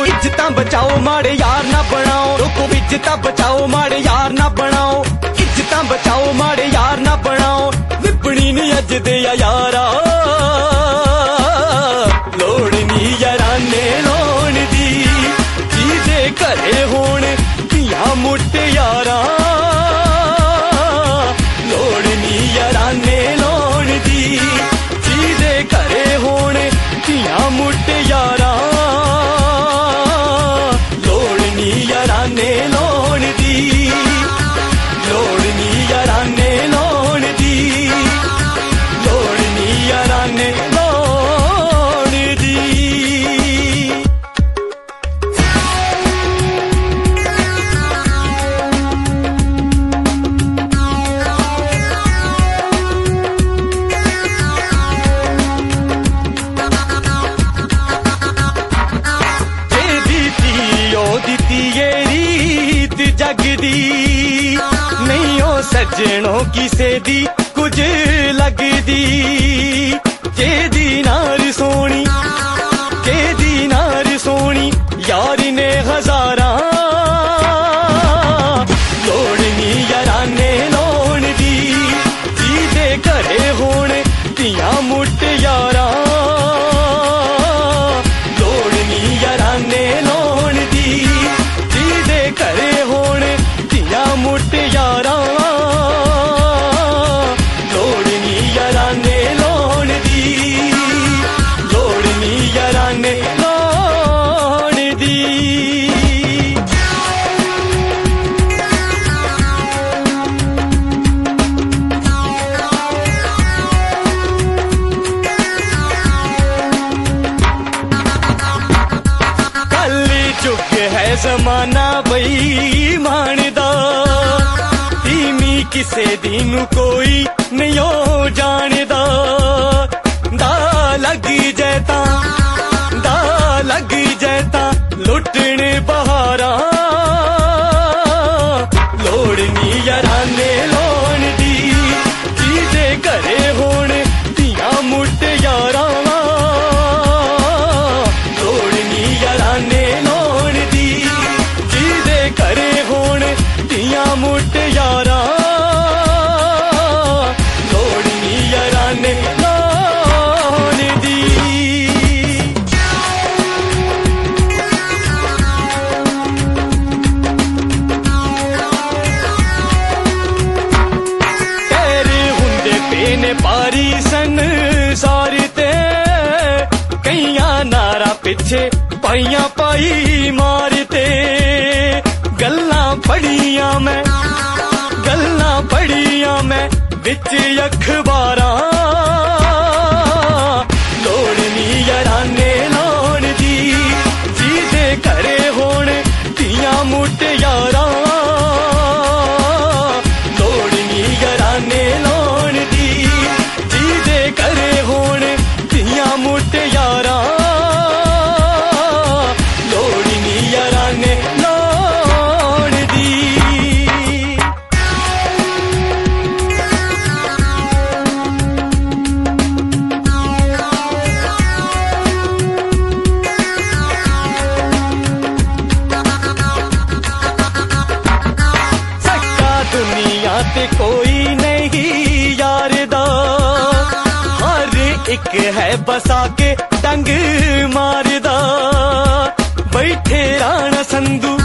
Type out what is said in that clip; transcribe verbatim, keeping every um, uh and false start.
इज्जतां बचाओ माड़े यार ना बनाओ, रोको इज्जतां बचाओ माड़े यार ना बनाओ, इज्जतां बचाओ माड़े यार ना बनाओ, विपणी नी अज दे यारा लोड़ नी याराने लाउण दी, जीदे घरे होण धियां मुट्टे यारा लोड़ नी याराने लाउण दी, जीदे घरे होण धियां मुट्टे यारा लोड़ नी याराने लाउण दी, लोड़ नी याराने लाउण दी, लोड़ नी याराने लाउण दी। जगदी नहीं हो सजनों किसे दी कुछ लगदी, जेदी नार सोनी जेदी नार सोनी यार ने हजारा लोड़ नी याराने लाउण दी, जीदे घरे होण धियां मुट्टे यारा लोड़ नी याराने लाउण दी, जीदे घरे होण धियां मुट्टे यारा लोड़ नी याराने लाउण दी, लोड़ नी याराने लाउण दी। कल चुक है जमाना बेईमान दा, धीमी किसे दी नू कोई नहीं हो जानदा, दा लग जाए तां दा लग जाए तां लुटण बहारा लोड़ नी याराने लाउण दी, जीदे घरे होण धियां मुट्टे यारा लोड़ नी याराने लाउण दी, जीदे घरे होण धियां मुट्टे यारा लोड़ नी याराने लाउण दी। तेरे हुंदे पे ने पारी संसार ते, कईयां नारा पिछे पाइयां पाई मारते, गल्लां पढ़ियां मैं गल्लां पढ़ियां मैं विच अखबारां लोड़ नी याराने लाउण दी, जीदे घरे होण धियां मुट्टे यारा लोड़ नी याराने लाउण दी, जीदे घरे होण धियां मुट्टे यारा लोड़ नी याराने लाउण दी। सक्का दुनिया ते कोई नहीं यार दा, हर एक है बसा के डंग मारदा, बैठे राणा संधू